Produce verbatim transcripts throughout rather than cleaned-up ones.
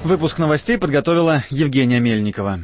Выпуск новостей подготовила Евгения Мельникова.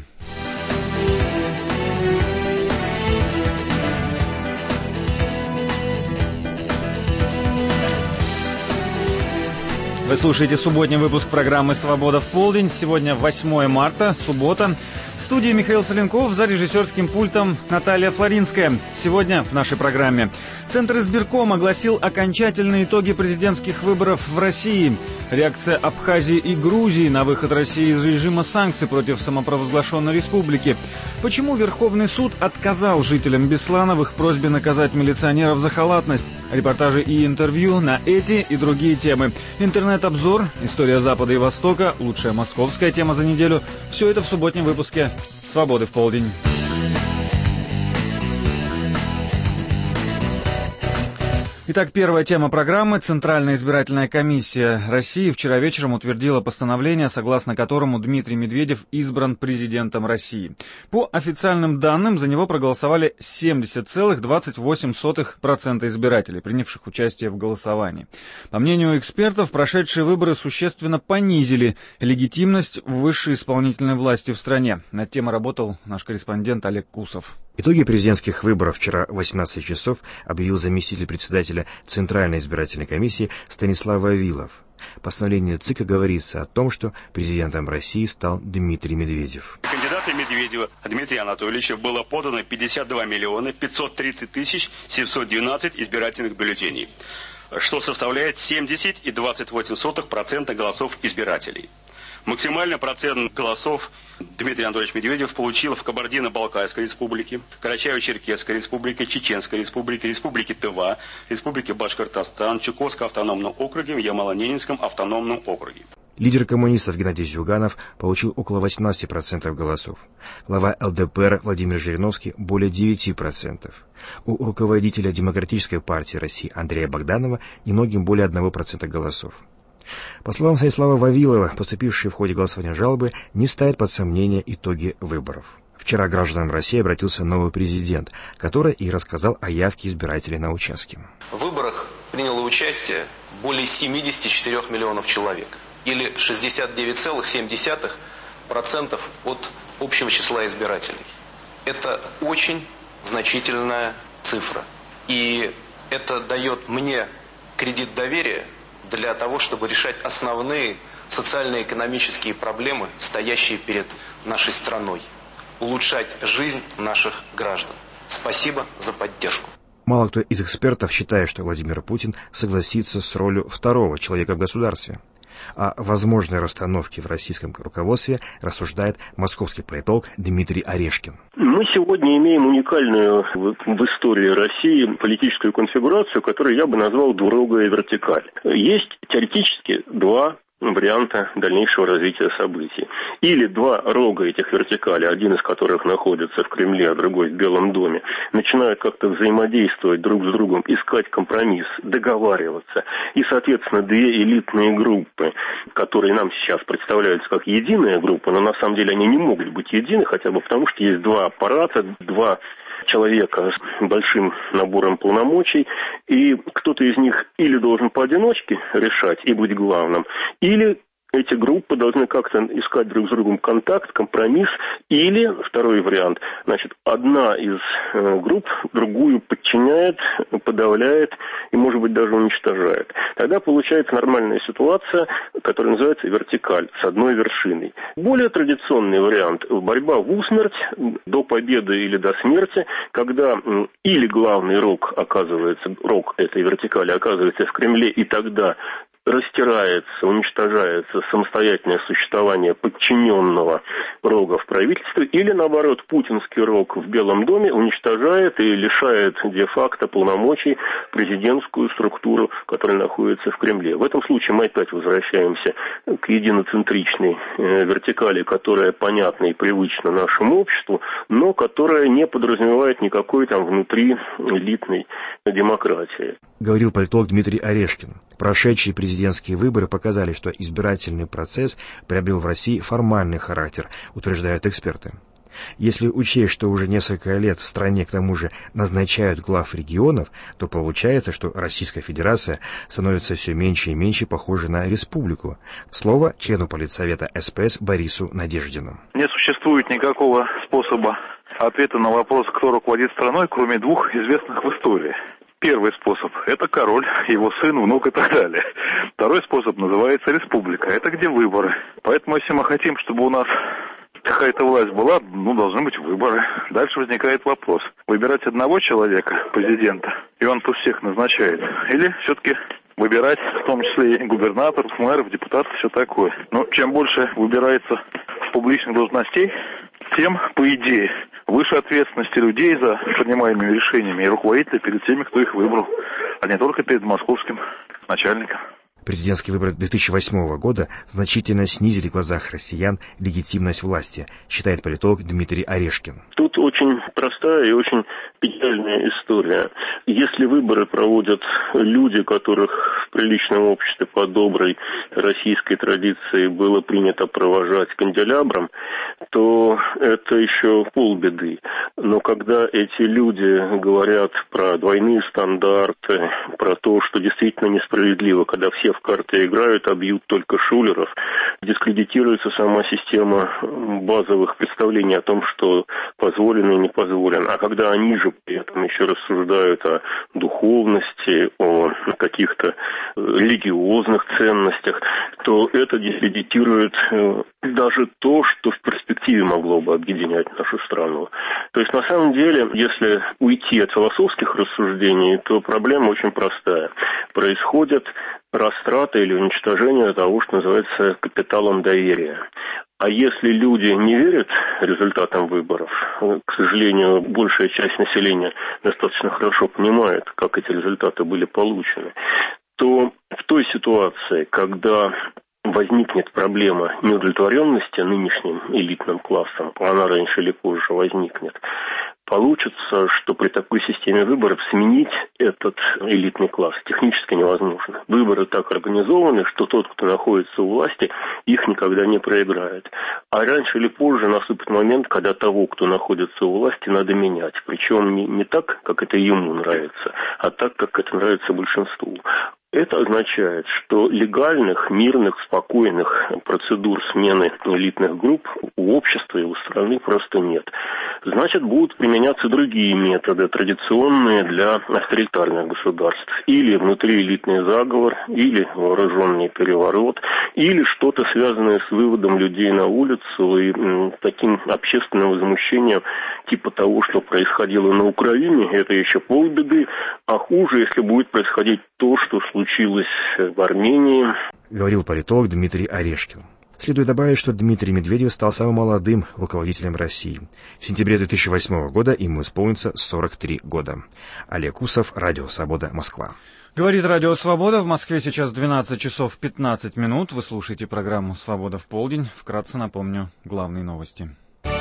Вы слушаете субботний выпуск программы «Свобода в полдень». Сегодня восьмое марта, суббота. В студии Михаил Соленков, за режиссерским пультом Наталья Флоринская. Сегодня в нашей программе. Центр избирком огласил окончательные итоги президентских выборов в России. Реакция Абхазии и Грузии на выход России из режима санкций против самопровозглашенной республики. Почему Верховный суд отказал жителям Беслана в их просьбе наказать милиционеров за халатность? Репортажи и интервью на эти и другие темы. Интернет-обзор, история Запада и Востока, лучшая московская тема за неделю. Все это в субботнем выпуске «Свободы в полдень». Итак, первая тема программы. Центральная избирательная комиссия России вчера вечером утвердила постановление, согласно которому Дмитрий Медведев избран президентом России. По официальным данным, за него проголосовали семьдесят целых двадцать восемь сотых процента избирателей, принявших участие в голосовании. По мнению экспертов, прошедшие выборы существенно понизили легитимность высшей исполнительной власти в стране. Над темой работал наш корреспондент Олег Кусов. Итоги президентских выборов вчера в восемнадцать часов объявил заместитель председателя Центральной избирательной комиссии Станислав Вавилов. В постановлении ЦИКа говорится о том, что президентом России стал Дмитрий Медведев. Кандидата Медведева Дмитрия Анатольевича было подано пятьдесят два миллиона пятьсот тридцать тысяч семьсот двенадцать избирательных бюллетеней, что составляет семьдесят и двадцать восемь сотых процента голосов избирателей. Максимальный процент голосов Дмитрий Анатольевич Медведев получил в Кабардино-Балкарской республике, Карачаево-Черкесской республике, Чеченской республике, Республике Тыва, Республике Башкортостан, Чукотском автономном округе, Ямало-Ненецком автономном округе. Лидер коммунистов Геннадий Зюганов получил около восемнадцати процентов голосов. Глава эл дэ пэ эр Владимир Жириновский более девяти процентов. У руководителя Демократической партии России Андрея Богданова немногим более одного процента голосов. По словам Станислава Вавилова, поступившие в ходе голосования жалобы не ставят под сомнение итоги выборов. Вчера к гражданам России обратился новый президент, который и рассказал о явке избирателей на участке. В выборах приняло участие более семидесяти четырёх миллионов человек, или шестьдесят девять целых семь десятых процента от общего числа избирателей. Это очень значительная цифра. И это дает мне кредит доверия для того, чтобы решать основные социально-экономические проблемы, стоящие перед нашей страной. Улучшать жизнь наших граждан. Спасибо за поддержку. Мало кто из экспертов считает, что Владимир Путин согласится с ролью второго человека в государстве. О возможной расстановке в российском руководстве рассуждает московский политолог Дмитрий Орешкин. Мы сегодня имеем уникальную в истории России политическую конфигурацию, которую я бы назвал двурогая вертикаль. Есть теоретически два варианта дальнейшего развития событий. Или два рога этих вертикалей, один из которых находится в Кремле, а другой в Белом доме, начинают как-то взаимодействовать друг с другом, искать компромисс, договариваться. И, соответственно, две элитные группы, которые нам сейчас представляются как единая группа, но на самом деле они не могут быть едины, хотя бы потому, что есть два аппарата, два человека с большим набором полномочий, и кто-то из них или должен поодиночке решать и быть главным, или эти группы должны как-то искать друг с другом контакт, компромисс, или, второй вариант, значит, одна из э, групп другую подчиняет, подавляет и, может быть, даже уничтожает. Тогда получается нормальная ситуация, которая называется вертикаль, с одной вершиной. Более традиционный вариант – борьба в усмерть, до победы или до смерти, когда э, или главный рог оказывается, рог этой вертикали оказывается в Кремле, и тогда растирается, уничтожается самостоятельное существование подчиненного рога в правительстве, или, наоборот, путинский рог в Белом доме уничтожает и лишает де-факто полномочий президентскую структуру, которая находится в Кремле. В этом случае мы опять возвращаемся к единоцентричной э, вертикали, которая понятна и привычна нашему обществу, но которая не подразумевает никакой там внутри элитной демократии. Говорил политолог Дмитрий Орешкин. Прошедшие президентские выборы показали, что избирательный процесс приобрел в России формальный характер, утверждают эксперты. Если учесть, что уже несколько лет в стране к тому же назначают глав регионов, то получается, что Российская Федерация становится все меньше и меньше похожей на республику. Слово члену политсовета эс пэ эс Борису Надеждину. Не существует никакого способа ответа на вопрос, кто руководит страной, кроме двух известных в истории. Первый способ – это король, его сын, внук и так далее. Второй способ называется республика. Это где выборы. Поэтому, если мы хотим, чтобы у нас какая-то власть была, ну, должны быть выборы. Дальше возникает вопрос. Выбирать одного человека, президента, и он тут всех назначает? Или все-таки выбирать, в том числе и губернаторов, мэров, депутатов, все такое? Но чем больше выбирается публичных должностей, тем, по идее, выше ответственности людей за принимаемыми решениями и руководителей перед теми, кто их выбрал, а не только перед московским начальником. Президентские выборы две тысячи восьмого года значительно снизили в глазах россиян легитимность власти, считает политолог Дмитрий Орешкин. Тут очень простая и очень печальная история. Если выборы проводят люди, которых в приличном обществе по доброй российской традиции было принято провожать канделябром, то это еще полбеды. Но когда эти люди говорят про двойные стандарты, про то, что действительно несправедливо, когда все в карты играют, а бьют только шулеров, дискредитируется сама система базовых представлений о том, что позволено и не позволено. А когда они же при этом еще рассуждают о духовности, о каких-то религиозных ценностях, то это дискредитирует даже то, что в перспективе могло бы объединять нашу страну. То есть, на самом деле, если уйти от философских рассуждений, то проблема очень простая. Происходит растрата или уничтожение того, что называется капиталом доверия. А если люди не верят результатам выборов, к сожалению, большая часть населения достаточно хорошо понимает, как эти результаты были получены, то в той ситуации, когда возникнет проблема неудовлетворенности нынешним элитным классом, она раньше или позже возникнет, получится, что при такой системе выборов сменить этот элитный класс технически невозможно. Выборы так организованы, что тот, кто находится у власти, их никогда не проиграет. А раньше или позже наступит момент, когда того, кто находится у власти, надо менять. Причем не, не так, как это ему нравится, а так, как это нравится большинству. Это означает, что легальных, мирных, спокойных процедур смены элитных групп у общества и у страны просто нет. Значит, будут применяться другие методы, традиционные для авторитарных государств. Или внутриэлитный заговор, или вооруженный переворот, или что-то связанное с выводом людей на улицу и м, таким общественным возмущением типа того, что происходило на Украине. Это еще полбеды, а хуже, если будет происходить то, что случилось в Армении. Говорил политолог Дмитрий Орешкин. Следует добавить, что Дмитрий Медведев стал самым молодым руководителем России. В сентябре две тысячи восьмого года ему исполнится сорок три года. Олег Усов, Радио Свобода, Москва. Говорит Радио Свобода. В Москве сейчас двенадцать часов пятнадцать минут. Вы слушаете программу «Свобода в полдень». Вкратце напомню главные новости.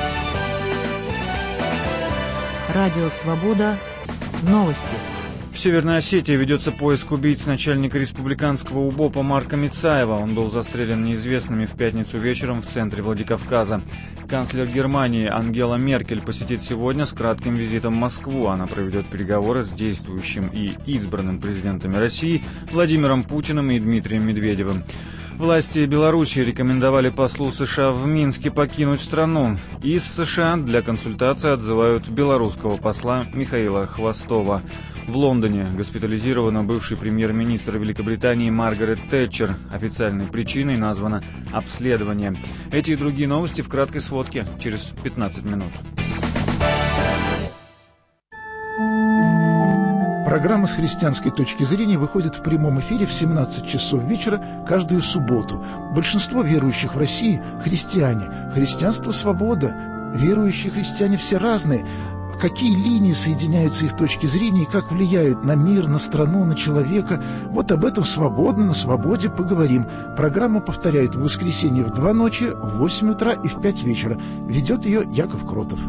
Радио Свобода. Новости. В Северной Осетии ведется поиск убийц начальника республиканского УБОПа Марка Мицаева. Он был застрелен неизвестными в пятницу вечером в центре Владикавказа. Канцлер Германии Ангела Меркель посетит сегодня с кратким визитом Москву. Она проведет переговоры с действующим и избранным президентами России Владимиром Путиным и Дмитрием Медведевым. Власти Беларуси рекомендовали послу США в Минске покинуть страну. Из США для консультации отзывают белорусского посла Михаила Хвостова. В Лондоне госпитализирована бывший премьер-министр Великобритании Маргарет Тэтчер. Официальной причиной названо обследование. Эти и другие новости в краткой сводке через пятнадцать минут. Программа с христианской точки зрения выходит в прямом эфире в семнадцать часов вечера каждую субботу. Большинство верующих в России – христиане. Христианство – свобода. Верующие христиане все разные. Какие линии соединяются их точки зрения и как влияют на мир, на страну, на человека. Вот об этом свободно, на свободе поговорим. Программу повторяют в воскресенье в два ночи, в восемь утра и в пять вечера. Ведет ее Яков Кротов.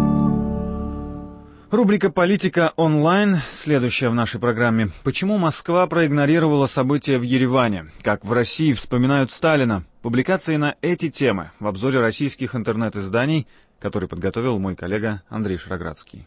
Рубрика «Политика онлайн». Следующая в нашей программе. Почему Москва проигнорировала события в Ереване? Как в России вспоминают Сталина? Публикации на эти темы в обзоре российских интернет-изданий который подготовил мой коллега Андрей Шароградский.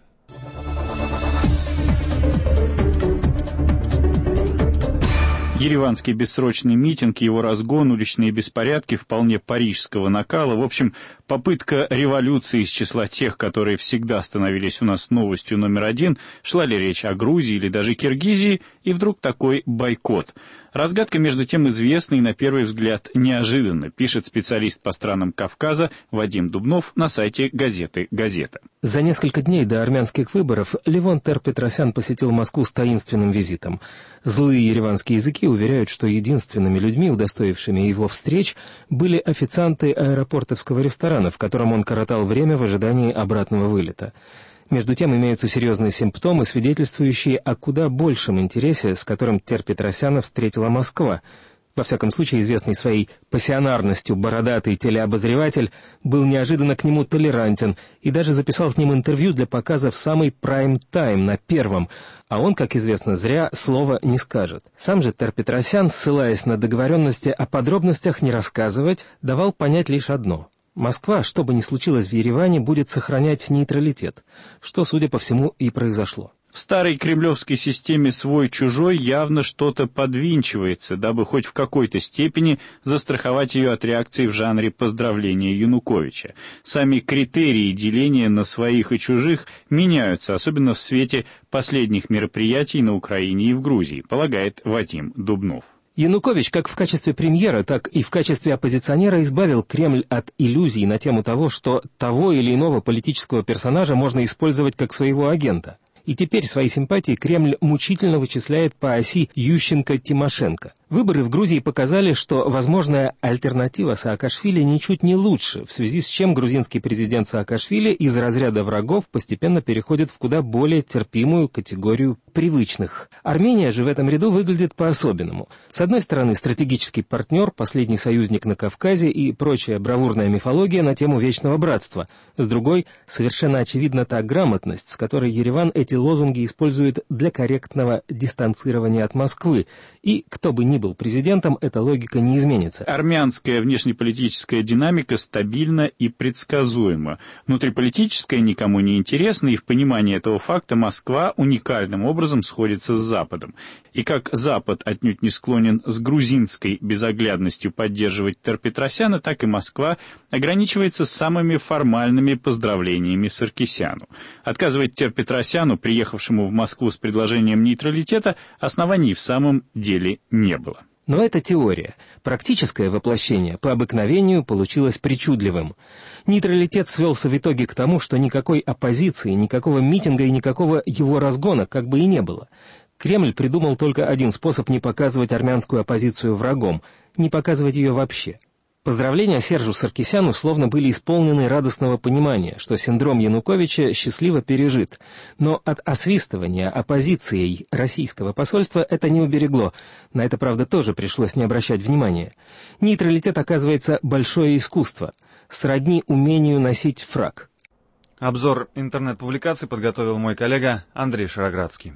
Ереванский бессрочный митинг, его разгон, уличные беспорядки вполне парижского накала. В общем, попытка революции из числа тех, которые всегда становились у нас новостью номер один. Шла ли речь о Грузии или даже Киргизии, и вдруг такой бойкот. Разгадка, между тем, известна и, на первый взгляд, неожиданно, пишет специалист по странам Кавказа Вадим Дубнов на сайте газеты «Газета». За несколько дней до армянских выборов Левон Тер-Петросян посетил Москву с таинственным визитом. Злые ереванские языки уверяют, что единственными людьми, удостоившими его встреч, были официанты аэропортовского ресторана, в котором он коротал время в ожидании обратного вылета. Между тем, имеются серьезные симптомы, свидетельствующие о куда большем интересе, с которым Тер-Петросяна встретила Москва. Во всяком случае, известный своей пассионарностью бородатый телеобозреватель был неожиданно к нему толерантен и даже записал с ним интервью для показа в самый прайм-тайм, на первом, а он, как известно, зря слова не скажет. Сам же Тер-Петросян, ссылаясь на договоренности о подробностях не рассказывать, давал понять лишь одно — Москва, что бы ни случилось в Ереване, будет сохранять нейтралитет, что, судя по всему, и произошло. В старой кремлевской системе свой-чужой явно что-то подвинчивается, дабы хоть в какой-то степени застраховать ее от реакции в жанре поздравления Януковича. Сами критерии деления на своих и чужих меняются, особенно в свете последних мероприятий на Украине и в Грузии, полагает Вадим Дубнов. Янукович как в качестве премьера, так и в качестве оппозиционера избавил Кремль от иллюзий на тему того, что того или иного политического персонажа можно использовать как своего агента. И теперь свои симпатии Кремль мучительно вычисляет по оси Ющенко-Тимошенко. Выборы в Грузии показали, что возможная альтернатива Саакашвили ничуть не лучше, в связи с чем грузинский президент Саакашвили из разряда врагов постепенно переходит в куда более терпимую категорию привычных. Армения же в этом ряду выглядит по-особенному. С одной стороны, стратегический партнер, последний союзник на Кавказе и прочая бравурная мифология на тему вечного братства. С другой, совершенно очевидна та грамотность, с которой Ереван эти лозунги использует для корректного дистанцирования от Москвы. И кто бы ни был президентом, эта логика не изменится. Армянская внешнеполитическая динамика стабильна и предсказуема. Внутриполитическая никому не интересна, и в понимании этого факта Москва уникальным образом сходится с Западом. И как Запад отнюдь не склонен с грузинской безоглядностью поддерживать Тер-Петросяна, так и Москва ограничивается самыми формальными поздравлениями Саркисяну. Отказывать Тер-Петросяну, приехавшему в Москву с предложением нейтралитета, оснований в самом деле не было. Но это теория. Практическое воплощение по обыкновению получилось причудливым. Нейтралитет свелся в итоге к тому, что никакой оппозиции, никакого митинга и никакого его разгона как бы и не было. Кремль придумал только один способ не показывать армянскую оппозицию врагом, не показывать ее вообще. Поздравления Сержу Саркисяну словно были исполнены радостного понимания, что синдром Януковича счастливо пережит. Но от освистывания оппозицией российского посольства это не уберегло. На это, правда, тоже пришлось не обращать внимания. Нейтралитет, оказывается, большое искусство, сродни умению носить фрак. Обзор интернет-публикаций подготовил мой коллега Андрей Шароградский.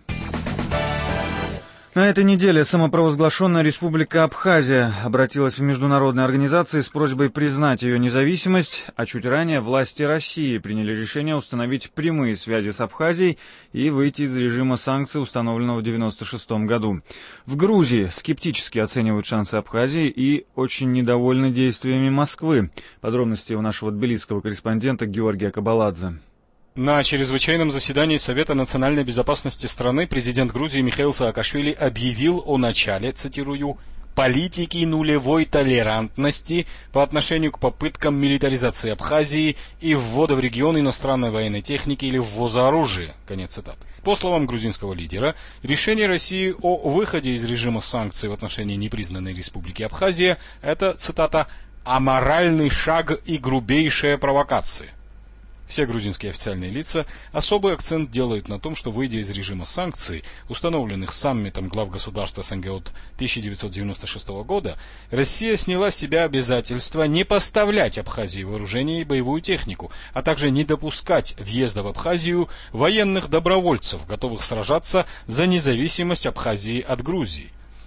На этой неделе самопровозглашенная Республика Абхазия обратилась в международные организации с просьбой признать ее независимость, а чуть ранее власти России приняли решение установить прямые связи с Абхазией и выйти из режима санкций, установленного в девяносто шестом году. В Грузии скептически оценивают шансы Абхазии и очень недовольны действиями Москвы. Подробности у нашего тбилисского корреспондента Георгия Кабаладзе. На чрезвычайном заседании Совета национальной безопасности страны президент Грузии Михаил Саакашвили объявил о начале, цитирую, политики нулевой толерантности по отношению к попыткам милитаризации Абхазии и ввода в регион иностранной военной техники или ввоза оружия. Конец цитаты. По словам грузинского лидера, решение России о выходе из режима санкций в отношении непризнанной республики Абхазия – это, цитата, «аморальный шаг и грубейшая провокация». Все грузинские официальные лица особый акцент делают на том, что, выйдя из режима санкций, установленных саммитом глав государств СНГ от тысяча девятьсот девяносто шестого года, Россия сняла с себя обязательство не поставлять Абхазии вооружение и боевую технику, а также не допускать въезда в Абхазию военных добровольцев, готовых сражаться за независимость Абхазии от Грузии.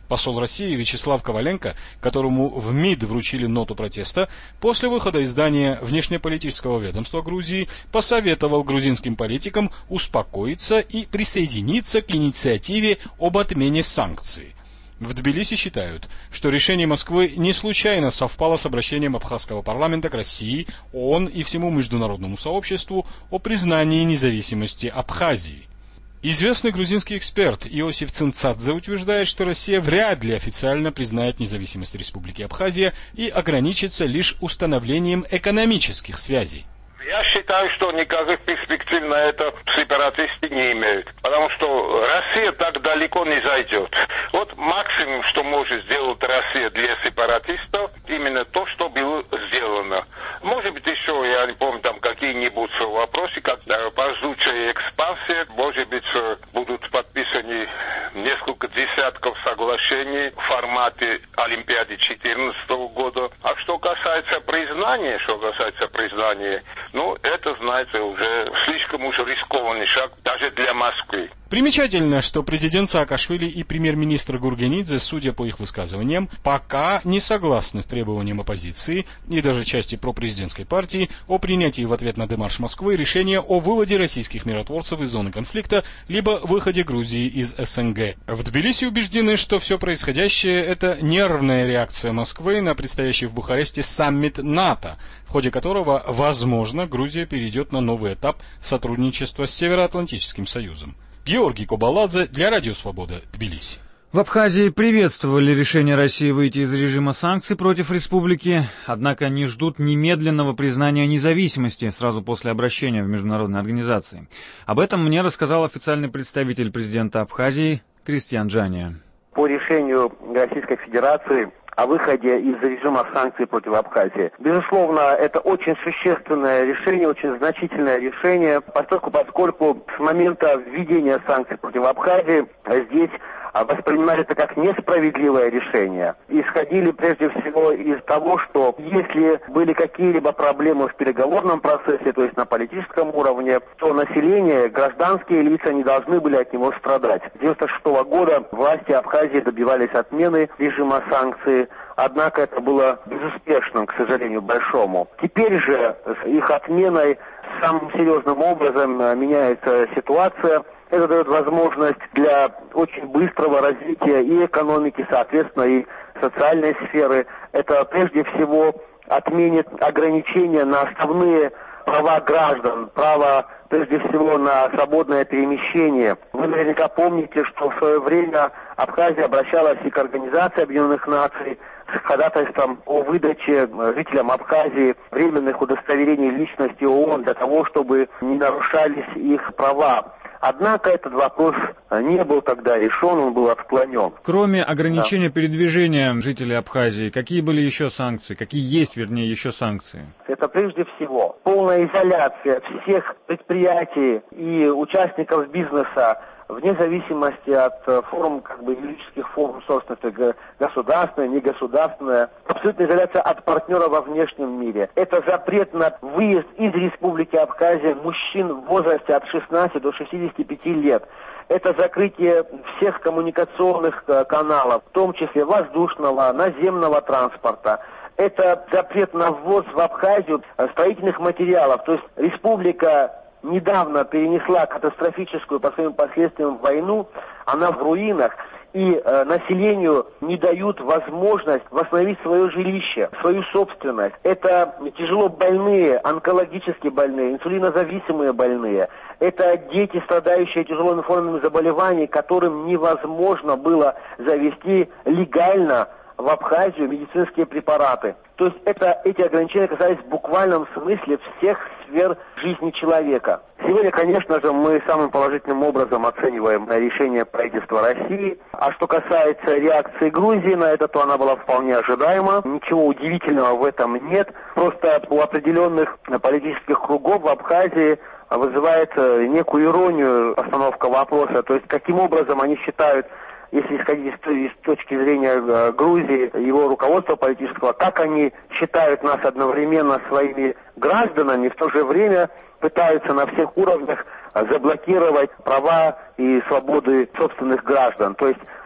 Посол России Вячеслав Коваленко, которому в МИД вручили ноту протеста, после выхода из здания внешнеполитического ведомства Грузии посоветовал грузинским политикам успокоиться и присоединиться к инициативе об отмене санкций. В Тбилиси считают, что решение Москвы не случайно совпало с обращением абхазского парламента к России, ООН и всему международному сообществу о признании независимости Абхазии. Известный грузинский эксперт Иосиф Цинцадзе утверждает, что Россия вряд ли официально признает независимость Республики Абхазия и ограничится лишь установлением экономических связей. Я считаю, что никаких перспектив на это сепаратисты не имеют, потому что Россия так далеко не зайдет. Вот максимум, что может сделать Россия для сепаратистов, именно то, что было сделано. Может быть, еще, я не помню, там какие-нибудь вопросы, как ползучая экспансия, может быть, будут подписаны несколько десятков соглашений в формате Олимпиады две тысячи четырнадцатого года. А что касается признания, что касается признания, ну, это, знаете, уже слишком уж рискованный шаг даже для Москвы. Примечательно, что президент Саакашвили и премьер-министр Гургенидзе, судя по их высказываниям, пока не согласны с требованием оппозиции и даже части пропрезидентской партии о принятии в ответ на демарш Москвы решения о выводе российских миротворцев из зоны конфликта либо выходе Грузии из СНГ. В Тбилиси убеждены, что все происходящее – это нервная реакция Москвы на предстоящий в Бухаресте саммит НАТО, в ходе которого, возможно, Грузия перейдет на новый этап сотрудничества с Североатлантическим Союзом. Георгий Кобаладзе для Радио Свобода, Тбилиси. В Абхазии приветствовали решение России выйти из режима санкций против республики, однако не ждут немедленного признания независимости сразу после обращения в международные организации. Об этом мне рассказал официальный представитель президента Абхазии Кристиан Джания. По решению Российской Федерации о выходе из режима санкций против Абхазии. Безусловно, это очень существенное решение, очень значительное решение, поскольку, поскольку с момента введения санкций против Абхазии здесь воспринимали это как несправедливое решение. Исходили прежде всего из того, что если были какие-либо проблемы в переговорном процессе, то есть на политическом уровне, то население, гражданские лица не должны были от него страдать. С девяносто шестого года власти Абхазии добивались отмены режима санкций, однако это было безуспешным, к сожалению, большому. Теперь же с их отменой самым серьезным образом меняется ситуация. Это дает возможность для очень быстрого развития и экономики, соответственно, и социальной сферы. Это прежде всего отменит ограничения на основные права граждан, право прежде всего на свободное перемещение. Вы наверняка помните, что в свое время Абхазия обращалась и к Организации Объединенных Наций с ходатайством о выдаче жителям Абхазии временных удостоверений личности ООН для того, чтобы не нарушались их права. Однако этот вопрос не был тогда решен, он был отклонен. Кроме ограничения да. передвижения жителей Абхазии, какие были еще санкции? Какие есть, вернее, еще санкции? Это прежде всего полная изоляция всех предприятий и участников бизнеса вне зависимости от форм, как бы, юридических форм собственности, государственная, негосударственная, абсолютная изоляция от партнеров во внешнем мире. Это запрет на выезд из Республики Абхазия мужчин в возрасте от шестнадцати до шестидесяти пяти лет. Это закрытие всех коммуникационных каналов, в том числе воздушного, наземного транспорта. Это запрет на ввоз в Абхазию строительных материалов. То есть республика недавно перенесла катастрофическую по своим последствиям войну, она в руинах, и э, населению не дают возможность восстановить свое жилище, свою собственность. Это тяжело больные, онкологически больные, инсулинозависимые больные. Это дети, страдающие тяжелыми формами заболеваний, которым невозможно было завести легально в Абхазию медицинские препараты. То есть это, эти ограничения касались в буквальном смысле всех сфер жизни человека. Сегодня, конечно же, мы самым положительным образом оцениваем решение правительства России. А что касается реакции Грузии на это, то она была вполне ожидаема. Ничего удивительного в этом нет. Просто у определенных политических кругов в Абхазии вызывает некую иронию постановка вопроса. То есть каким образом они считают, если исходить из точки зрения Грузии, его руководства политического, как они считают нас одновременно своими гражданами, в то же время пытаются на всех уровнях заблокировать права и свободы собственных граждан. То есть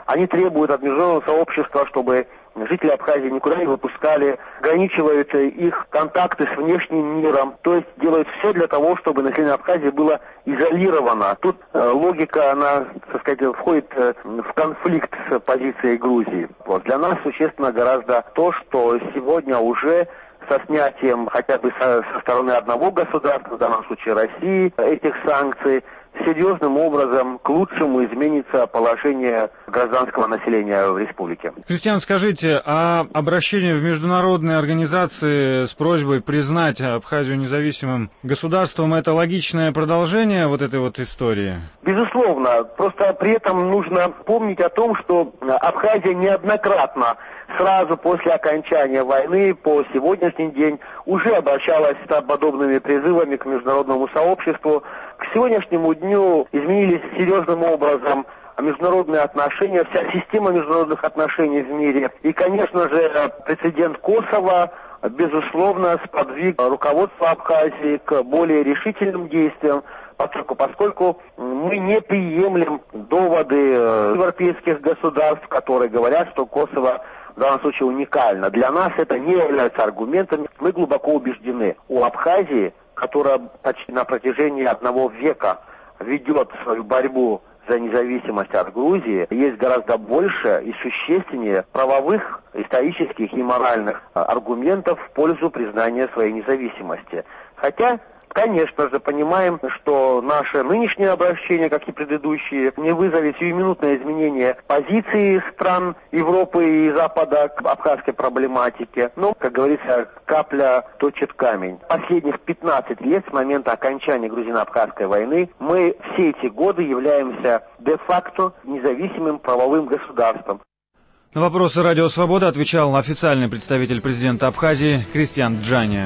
Они требуют от международного сообщества, чтобы жители Абхазии никуда не выпускали, ограничивают их контакты с внешним миром, то есть делают все для того, чтобы население Абхазии было изолировано. Тут э, логика, она, так сказать, входит э, в конфликт с позицией Грузии. Вот. Для нас существенно гораздо то, что сегодня уже со снятием хотя бы со, со стороны одного государства, в данном случае России, этих санкций, серьезным образом к лучшему изменится положение гражданского населения в республике. Кристиан, скажите, а обращение в международные организации с просьбой признать Абхазию независимым государством — это логичное продолжение вот этой вот истории? Безусловно. Просто при этом нужно помнить о том, что Абхазия неоднократно сразу после окончания войны по сегодняшний день уже обращалась с подобными призывами к международному сообществу. К сегодняшнему дню изменились серьезным образом международные отношения, вся система международных отношений в мире. И, конечно же, прецедент Косово, безусловно, сподвиг руководства Абхазии к более решительным действиям, поскольку, поскольку мы не приемлем доводы европейских государств, которые говорят, что Косово в данном случае уникально. Для нас это не является аргументом. Мы глубоко убеждены, у Абхазии, которая почти на протяжении одного века ведет свою борьбу за независимость от Грузии, есть гораздо больше и существеннее правовых, исторических и моральных аргументов в пользу признания своей независимости. Хотя, конечно же, понимаем, что наше нынешнее обращение, как и предыдущие, не вызовет сиюминутное изменение позиции стран Европы и Запада к абхазской проблематике. Но, как говорится, капля точит камень. Последних пятнадцать лет с момента окончания грузино-абхазской войны мы все эти годы являемся де-факто независимым правовым государством. На вопросы «Радио Свобода» отвечал официальный представитель президента Абхазии Кристиан Джания.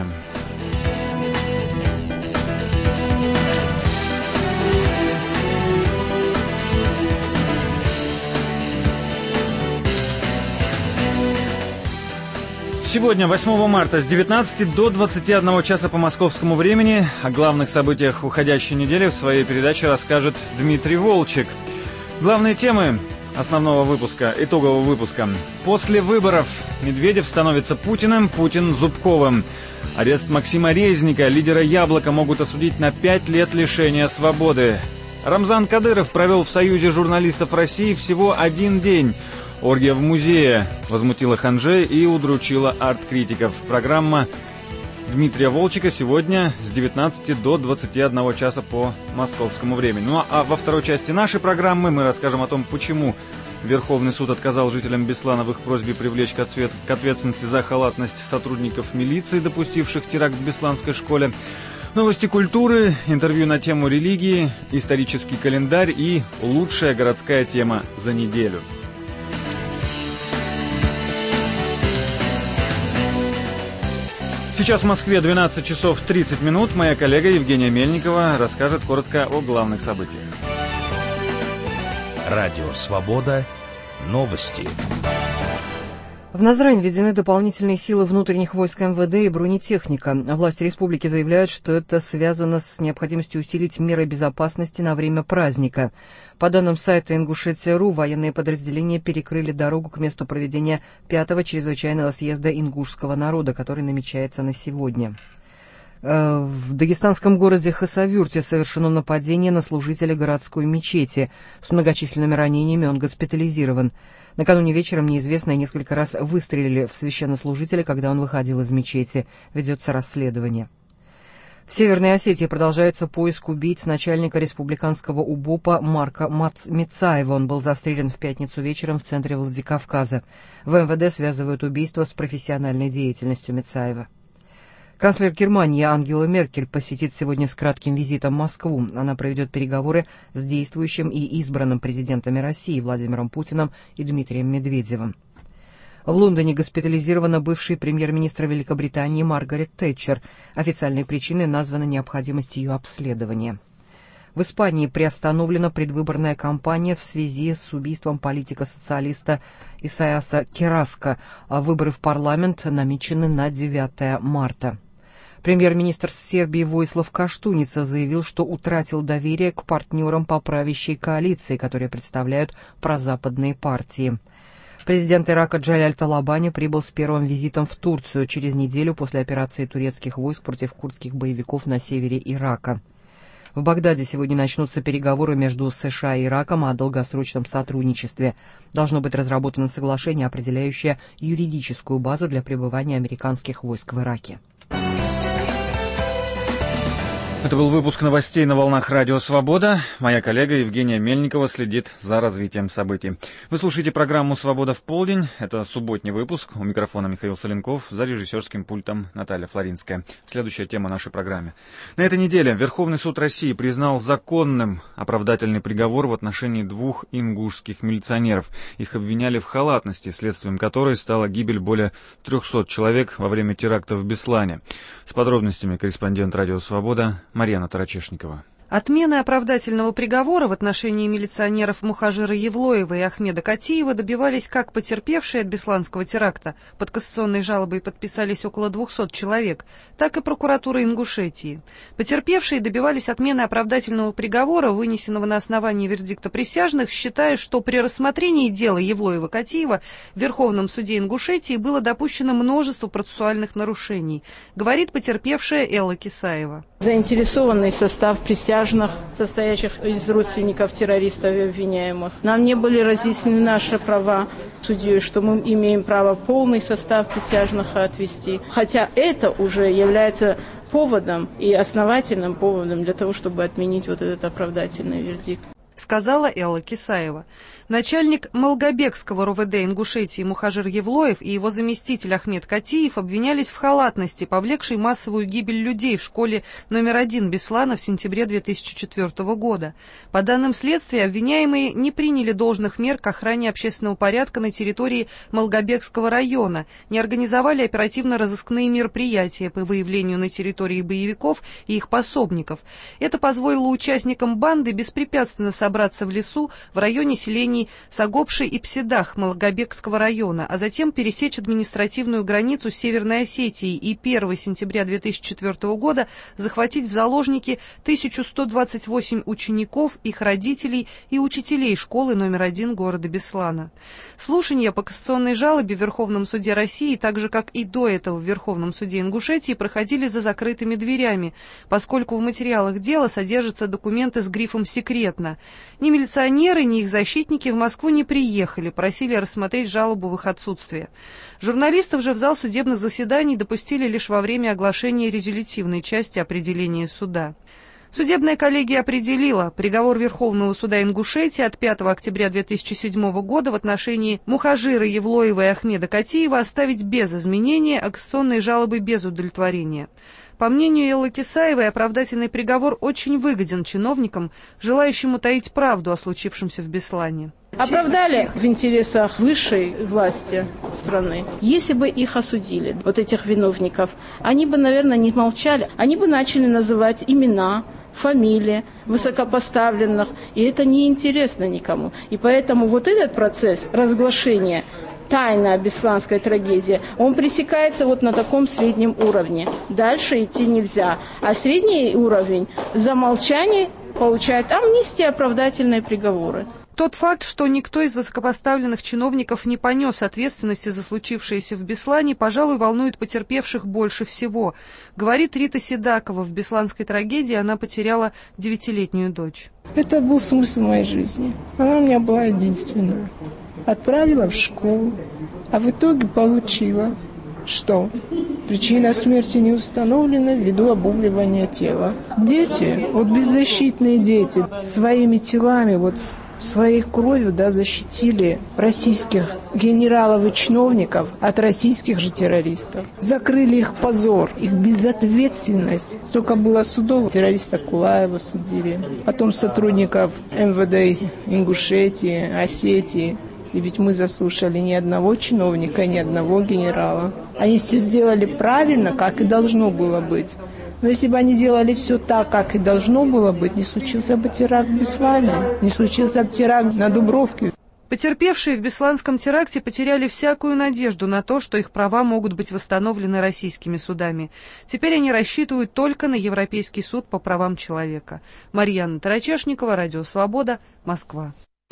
Сегодня, восьмого марта, с девятнадцати до двадцати одного часа по московскому времени о главных событиях уходящей недели в своей передаче расскажет Дмитрий Волчек. Главные темы основного выпуска, итогового выпуска. После выборов Медведев становится Путиным, Путин Зубковым. Арест Максима Резника, лидера «Яблока», могут осудить на пять лет лишения свободы. Рамзан Кадыров провел в Союзе журналистов России всего один день. Оргия в музее возмутила ханжей и удручила арт-критиков. Программа Дмитрия Волчека сегодня с девятнадцати до двадцати одного часа по московскому времени. Ну а во второй части нашей программы мы расскажем о том, почему Верховный суд отказал жителям Беслана в их просьбе привлечь к, ответ... к ответственности за халатность сотрудников милиции, допустивших теракт в Бесланской школе. Новости культуры, интервью на тему религии, исторический календарь и лучшая городская тема за неделю. Сейчас в Москве двенадцать часов тридцать минут. Моя коллега Евгения Мельникова расскажет коротко о главных событиях. Радио «Свобода». Новости. В Назрань введены дополнительные силы внутренних войск эм вэ дэ и бронетехника. Власти республики заявляют, что это связано с необходимостью усилить меры безопасности на время праздника. По данным сайта Ингушетия точка ру, военные подразделения перекрыли дорогу к месту проведения пятого чрезвычайного съезда ингушского народа, который намечается на сегодня. В дагестанском городе Хасавюрте совершено нападение на служителя городской мечети. С многочисленными ранениями он госпитализирован. Накануне вечером неизвестные несколько раз выстрелили в священнослужителя, когда он выходил из мечети. Ведется расследование. В Северной Осетии продолжается поиск убийц начальника республиканского УБОПа Марка Мицаева. Он был застрелен в пятницу вечером в центре Владикавказа. В эм вэ дэ связывают убийство с профессиональной деятельностью Мицаева. Канцлер Германии Ангела Меркель посетит сегодня с кратким визитом Москву. Она проведет переговоры с действующим и избранным президентами России Владимиром Путиным и Дмитрием Медведевым. В Лондоне госпитализирована бывший премьер-министр Великобритании Маргарет Тэтчер. Официальной причиной названа необходимость ее обследования. В Испании приостановлена предвыборная кампания в связи с убийством политика-социалиста Исайаса Кераско, а выборы в парламент намечены на девятое марта. Премьер-министр Сербии Войслав Каштуница заявил, что утратил доверие к партнерам по правящей коалиции, которые представляют прозападные партии. Президент Ирака Джаляль Талабани прибыл с первым визитом в Турцию через неделю после операции турецких войск против курдских боевиков на севере Ирака. В Багдаде сегодня начнутся переговоры между США и Ираком о долгосрочном сотрудничестве. Должно быть разработано соглашение, определяющее юридическую базу для пребывания американских войск в Ираке. Это был выпуск новостей на волнах Радио Свобода. Моя коллега Евгения Мельникова следит за развитием событий. Вы слушаете программу «Свобода в полдень». Это субботний выпуск. У микрофона Михаил Соленков, за режиссерским пультом Наталья Флоринская. Следующая тема нашей программы. На этой неделе Верховный суд России признал законным оправдательный приговор в отношении двух ингушских милиционеров. Их обвиняли в халатности, следствием которой стала гибель более трехсот человек во время теракта в Беслане. С подробностями корреспондент Радио Свобода Марьяна Тарачешникова. Отмены оправдательного приговора в отношении милиционеров Мухажира Евлоева и Ахмеда Катиева добивались как потерпевшие от бесланского теракта, под кассационной жалобой подписались около двухсот человек, так и прокуратура Ингушетии. Потерпевшие добивались отмены оправдательного приговора, вынесенного на основании вердикта присяжных, считая, что при рассмотрении дела Евлоева-Катиева в Верховном суде Ингушетии было допущено множество процессуальных нарушений, говорит потерпевшая Элла Кисаева. Заинтересованный состав присяжных, состоящих из родственников террористов и обвиняемых. Нам не были разъяснены наши права судьей, что мы имеем право полный состав присяжных отвести. Хотя это уже является поводом и основательным поводом для того, чтобы отменить вот этот оправдательный вердикт, сказала Элла Кисаева. Начальник Малгобекского РОВД Ингушетии Мухажир Евлоев и его заместитель Ахмед Катиев обвинялись в халатности, повлекшей массовую гибель людей в школе номер один Беслана в сентябре две тысячи четвёртого года. По данным следствия, обвиняемые не приняли должных мер к охране общественного порядка на территории Малгобекского района, не организовали оперативно-розыскные мероприятия по выявлению на территории боевиков и их пособников. Это позволило участникам банды беспрепятственно собраться в лесу в районе селений Сагопши и Пседах Малгобекского района, а затем пересечь административную границу Северной Осетии и первого сентября две тысячи четвёртого года захватить в заложники тысячу сто двадцать восемь учеников, их родителей и учителей школы номер один города Беслана. Слушания по кассационной жалобе в Верховном суде России, так же как и до этого в Верховном суде Ингушетии, проходили за закрытыми дверями, поскольку в материалах дела содержатся документы с грифом «секретно». Ни милиционеры, ни их защитники в Москву не приехали, просили рассмотреть жалобу в их отсутствие. Журналистов же в зал судебных заседаний допустили лишь во время оглашения резолютивной части определения суда. Судебная коллегия определила приговор Верховного суда Ингушетии от пятого октября две тысячи седьмого года в отношении Мухажира Евлоева и Ахмеда Катиева оставить без изменения, а кассационные жалобы без удовлетворения. По мнению Эллы Кисаевой, оправдательный приговор очень выгоден чиновникам, желающим утаить правду о случившемся в Беслане. Оправдали в интересах высшей власти страны. Если бы их осудили, вот этих виновников, они бы, наверное, не молчали, они бы начали называть имена, фамилии высокопоставленных, и это неинтересно никому. И поэтому вот этот процесс разглашения тайна о бесланской трагедии, он пресекается вот на таком среднем уровне. Дальше идти нельзя. А средний уровень за молчание получает амнистия, оправдательные приговоры. Тот факт, что никто из высокопоставленных чиновников не понес ответственности за случившееся в Беслане, пожалуй, волнует потерпевших больше всего. Говорит Рита Седакова, в бесланской трагедии она потеряла девятилетнюю дочь. Это был смысл моей жизни. Она у меня была единственная. Отправила в школу, а в итоге получила, что причина смерти не установлена ввиду обугливания тела. Дети, вот беззащитные дети, своими телами, вот своей кровью, да, защитили российских генералов и чиновников от российских же террористов. Закрыли их позор, их безответственность. Столько было судов. Террориста Кулаева судили, потом сотрудников эм вэ дэ Ингушетии, Осетии. И ведь мы заслушали ни одного чиновника, ни одного генерала. Они все сделали правильно, как и должно было быть. Но если бы они делали все так, как и должно было быть, не случился бы теракт в Беслане, не случился бы теракт на Дубровке. Потерпевшие в Бесланском теракте потеряли всякую надежду на то, что их права могут быть восстановлены российскими судами. Теперь они рассчитывают только на Европейский суд по правам человека. Марьяна Тарачешникова, Радио Свобода, Москва.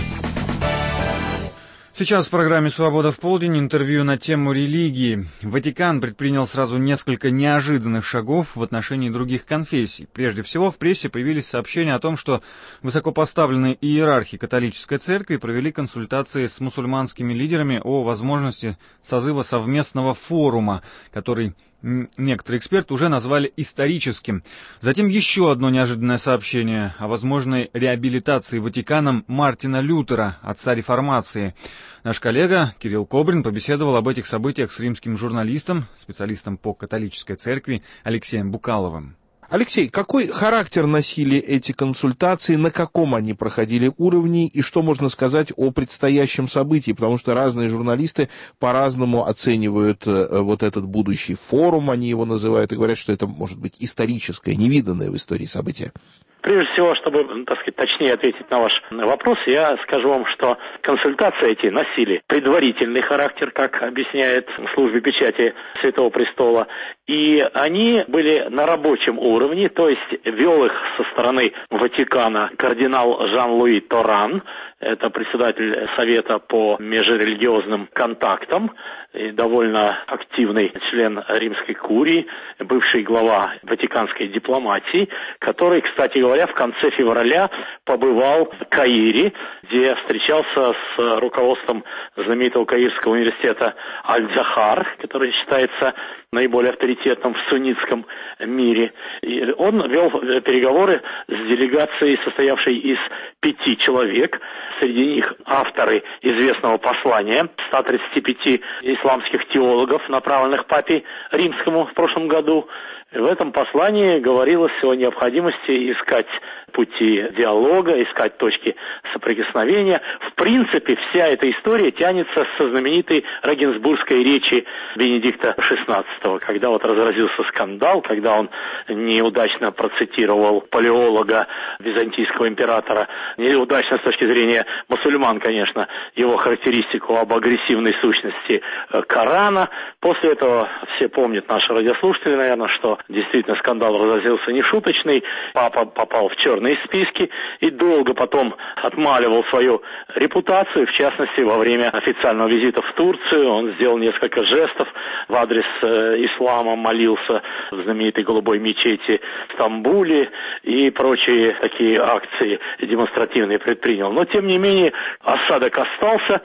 Сейчас в программе «Свобода в полдень» интервью на тему религии. Ватикан предпринял сразу несколько неожиданных шагов в отношении других конфессий. Прежде всего, в прессе появились сообщения о том, что высокопоставленные иерархи католической церкви провели консультации с мусульманскими лидерами о возможности созыва совместного форума, который некоторые эксперты уже назвали историческим. Затем еще одно неожиданное сообщение о возможной реабилитации Ватиканом Мартина Лютера, отца реформации. Наш коллега Кирилл Кобрин побеседовал об этих событиях с римским журналистом, специалистом по католической церкви Алексеем Букаловым. Алексей, какой характер носили эти консультации, на каком они проходили уровне и что можно сказать о предстоящем событии? Потому что разные журналисты по-разному оценивают вот этот будущий форум, они его называют, и говорят, что это может быть историческое, невиданное в истории событие. Прежде всего, чтобы, так сказать, точнее ответить на ваш вопрос, я скажу вам, что консультации эти носили предварительный характер, как объясняет в службе печати Святого Престола, и они были на рабочем уровне, то есть вел их со стороны Ватикана кардинал Жан-Луи Торан, это председатель Совета по межрелигиозным контактам, и довольно активный член Римской курии, бывший глава ватиканской дипломатии, который, кстати говоря, в конце февраля побывал в Каире, где встречался с руководством знаменитого Каирского университета Аль-Захар, который считается наиболее авторитетным в суннитском мире. И он вел переговоры с делегацией, состоявшей из пяти человек. Среди них авторы известного послания ста тридцати пяти исламских теологов, направленных папе Римскому в прошлом году. В этом послании говорилось о необходимости искать пути диалога, искать точки соприкосновения. В принципе, вся эта история тянется со знаменитой Регенсбургской речи Бенедикта шестнадцатого, когда вот разразился скандал, когда он неудачно процитировал палеолога византийского императора, неудачно с точки зрения мусульман, конечно, его характеристику об агрессивной сущности Корана. После этого все помнят, наши радиослушатели, наверное, что действительно скандал разразился нешуточный, папа попал в черные списки и долго потом отмаливал свою репутацию, в частности, во время официального визита в Турцию он сделал несколько жестов в адрес э, ислама, молился в знаменитой голубой мечети в Стамбуле и прочие такие акции демонстративные предпринял. Но, тем не менее, осадок остался,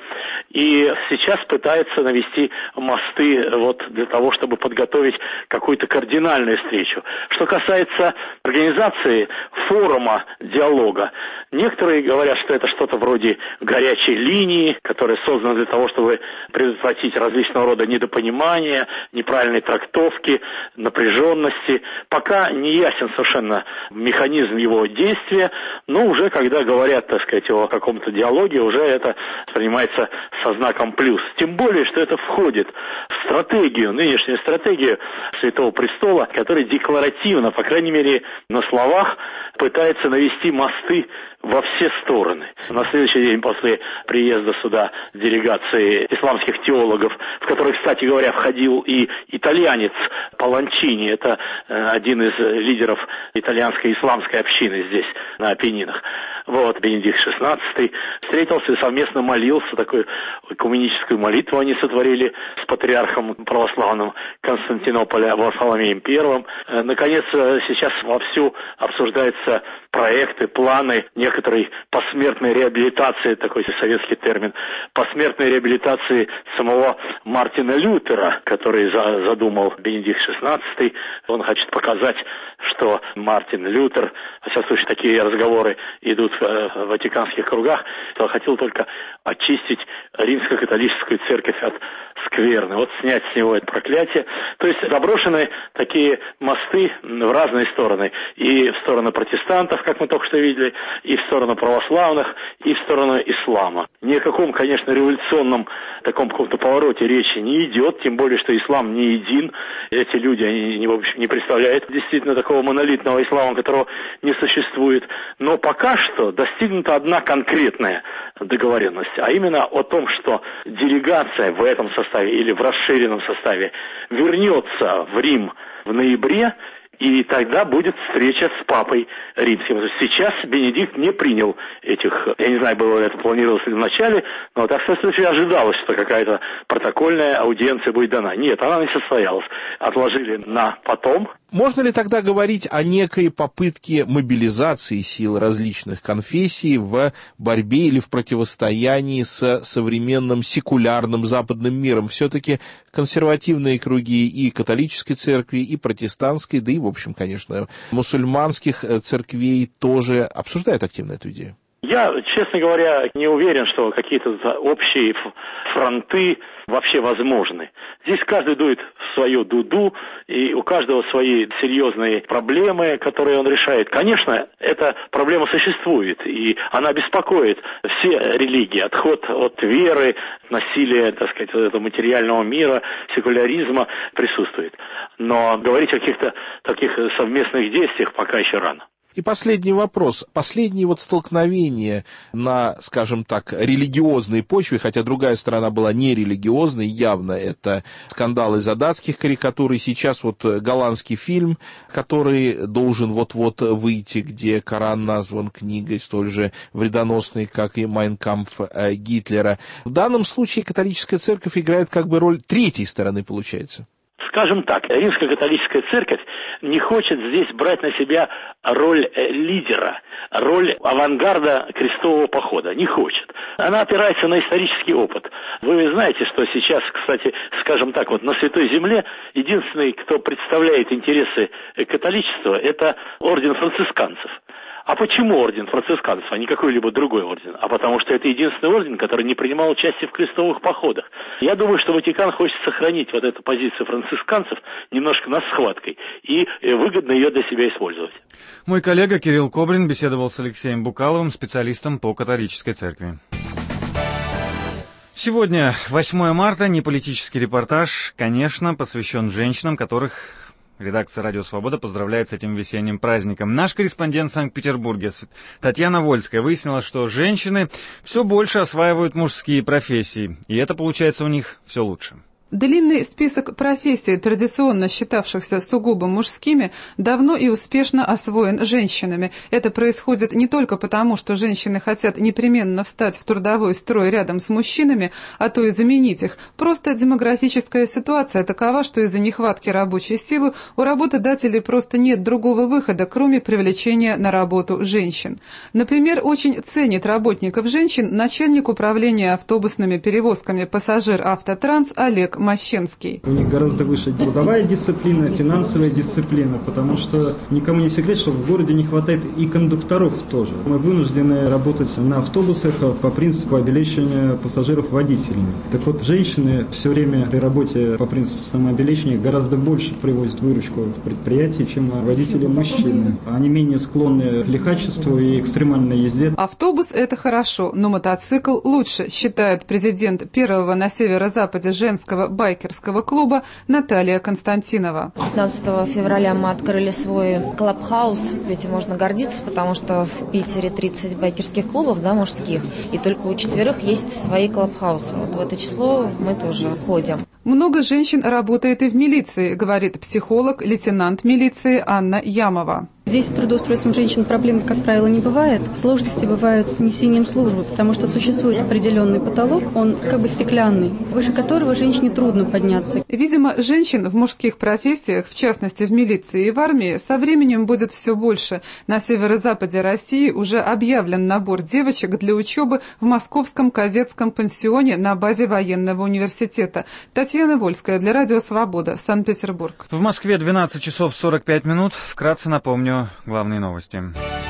и сейчас пытается навести мосты вот для того, чтобы подготовить какую-то кардинальную встречу. Что касается организации форума диалога, некоторые говорят, что это что-то вроде горячей линии, которая создана для того, чтобы предотвратить различного рода недопонимания, неправильной трактовки, напряженности. Пока не ясен совершенно механизм его действия, но уже когда говорят, так сказать, о каком-то диалоге, уже это воспринимается со знаком плюс. Тем более, что это входит в стратегию, нынешнюю стратегию Святого Престола, который декларативно, по крайней мере, на словах пытается навести мосты во все стороны. На следующий день после приезда сюда делегации исламских теологов, в которой, кстати говоря, входил и итальянец Паланчини, это один из лидеров итальянской исламской общины здесь, на Апеннинах. Вот, Бенедикт шестнадцатый встретился и совместно молился, такую экуменическую молитву они сотворили с патриархом православным Константинополя Варфоломеем Первым. Наконец, сейчас вовсю обсуждаются проекты, планы некоторой посмертной реабилитации, такой советский термин, посмертной реабилитации самого Мартина Лютера, который задумал Бенедикт шестнадцатый. Он хочет показать, что Мартин Лютер, во всяком случае, такие разговоры идут в ватиканских кругах, что хотел только очистить римско-католическую церковь от скверны, вот снять с него это проклятие. То есть заброшены такие мосты в разные стороны. И в сторону протестантов, как мы только что видели, и в сторону православных, и в сторону ислама. Ни о каком, конечно, революционном таком каком-то повороте речи не идет, тем более, что ислам не един. Эти люди, они не, в общем, не представляют действительно такого монолитного ислама, которого не существует. Но пока что что достигнута одна конкретная договоренность, а именно о том, что делегация в этом составе или в расширенном составе вернется в Рим в ноябре, и тогда будет встреча с папой римским. Сейчас Бенедикт не принял этих, я не знаю, было ли это планировалось ли в начале, но так сказать, ожидалось, что какая-то протокольная аудиенция будет дана. Нет, она не состоялась. Отложили на потом. Можно ли тогда говорить о некой попытке мобилизации сил различных конфессий в борьбе или в противостоянии с современным секулярным западным миром? Все-таки консервативные круги и католической церкви, и протестантской, да и, в общем, конечно, мусульманских церквей тоже обсуждают активно эту идею. Я, честно говоря, не уверен, что какие-то общие фронты вообще возможны. Здесь каждый дует в свою дуду, и у каждого свои серьезные проблемы, которые он решает. Конечно, эта проблема существует, и она беспокоит все религии. Отход от веры, насилия, так сказать, этого материального мира, секуляризма присутствует. Но говорить о каких-то таких совместных действиях пока еще рано. И последний вопрос. Последние вот столкновения на, скажем так, религиозной почве, хотя другая сторона была нерелигиозной, явно это скандал из-за датских карикатур, и сейчас вот голландский фильм, который должен вот-вот выйти, где Коран назван книгой столь же вредоносной, как и «Майн кампф» Гитлера. В данном случае католическая церковь играет как бы роль третьей стороны, получается. Скажем так, Римская католическая церковь не хочет здесь брать на себя роль лидера, роль авангарда крестового похода. Не хочет. Она опирается на исторический опыт. Вы знаете, что сейчас, кстати, скажем так, вот на Святой Земле единственный, кто представляет интересы католичества, это орден францисканцев. А почему орден францисканцев, а не какой-либо другой орден? А потому что это единственный орден, который не принимал участие в крестовых походах. Я думаю, что Ватикан хочет сохранить вот эту позицию францисканцев немножко над схваткой и выгодно ее для себя использовать. Мой коллега Кирилл Кобрин беседовал с Алексеем Букаловым, специалистом по католической церкви. Сегодня, восьмое марта, неполитический репортаж, конечно, посвящен женщинам, которых редакция «Радио Свобода» поздравляет с этим весенним праздником. Наш корреспондент в Санкт-Петербурге Татьяна Вольская выяснила, что женщины все больше осваивают мужские профессии, и это получается у них все лучше. Длинный список профессий, традиционно считавшихся сугубо мужскими, давно и успешно освоен женщинами. Это происходит не только потому, что женщины хотят непременно встать в трудовой строй рядом с мужчинами, а то и заменить их. Просто демографическая ситуация такова, что из-за нехватки рабочей силы у работодателей просто нет другого выхода, кроме привлечения на работу женщин. Например, очень ценит работников женщин начальник управления автобусными перевозками «Пассажир Автотранс» Олег Мощенский. У них гораздо выше трудовая дисциплина, финансовая дисциплина, потому что никому не секрет, что в городе не хватает и кондукторов тоже. Мы вынуждены работать на автобусах по принципу обеспечения пассажиров водителями. Так вот, женщины все время при работе по принципу самообеспечения гораздо больше привозят выручку в предприятии, чем водители мужчины. Они менее склонны к лихачеству и экстремальной езде. Автобус – это хорошо, но мотоцикл лучше, считает президент первого на северо-западе женского байкерского клуба Наталья Константинова. пятнадцатого февраля мы открыли свой клабхаус. Этим можно гордиться, потому что в Питере тридцать байкерских клубов, да, мужских, и только у четверых есть свои клабхаусы. Вот в это число мы тоже входим. Много женщин работает и в милиции, говорит психолог, лейтенант милиции Анна Ямова. Здесь с трудоустройством женщин проблем, как правило, не бывает. Сложности бывают с несением службы, потому что существует определенный потолок, он как бы стеклянный, выше которого женщине трудно подняться. Видимо, женщин в мужских профессиях, в частности в милиции и в армии, со временем будет все больше. На северо-западе России уже объявлен набор девочек для учебы в Московском кадетском пансионе на базе военного университета. Татьяна Вольская для Радио Свобода, Санкт-Петербург. В Москве двенадцать часов сорок пять минут. Вкратце напомню главные новости.